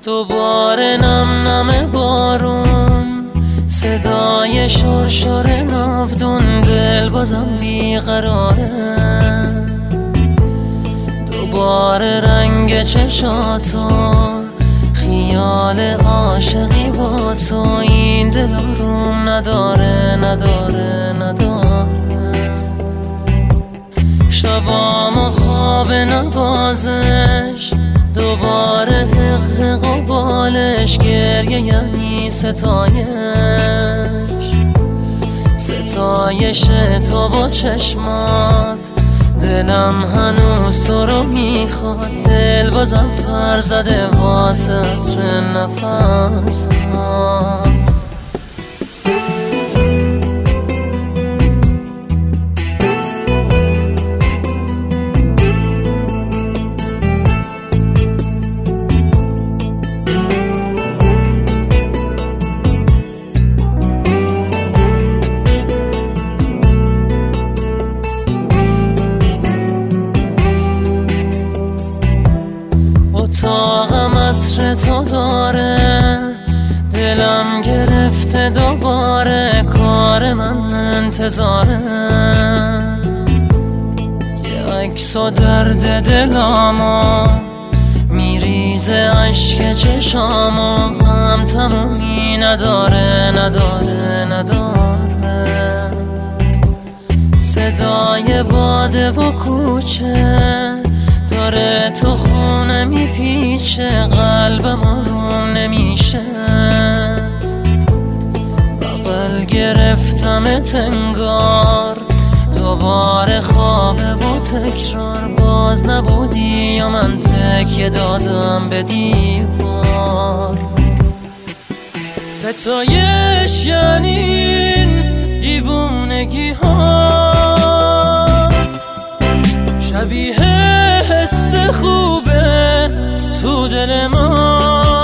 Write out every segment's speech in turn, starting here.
دوباره نم نم بارون، صدای شرشر ناودون، دل بازم بیقراره. دوباره رنگ چشاتو، خیال عاشقی با تو، این دل آروم نداره نداره نداره. شبامو خواب نوازش، دوباره حق حق و بالش، گریه یعنی ستایش، ستایش تو با چشمات. دلم هنوز تو رو میخواد، دل بازم پر زده واسه عطر نفست. اتاقم عطر تو داره، دلم گرفته دوباره، کار من انتظاره. یه عکس و درد دلامو، میریزه عشق چشامو، غم تمومی نداره نداره نداره. صدای باده و کوچه داره تو خونه میپیچه، قلبم آروم نمیشه. بغل گرفتمت انگار، دوباره خوابه و تکرار، باز نبودی یا من تکیه دادم به دیوار. ستایش یعنی این دیوونگی ها، شبیه حس خوبه تو دل ما.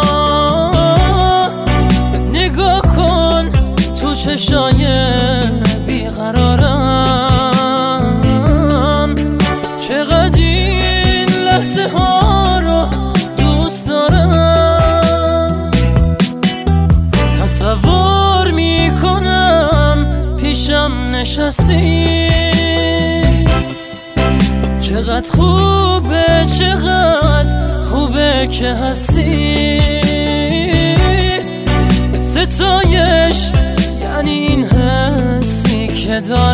نگاه کن تو چشای بیقرارم، چقدر این لحظه ها رو دوست دارم. تصور میکنم پیشم نشستی، چقدر خوبه چقدر خوبه که هستی. ستایش یعنی این حسی که دارم.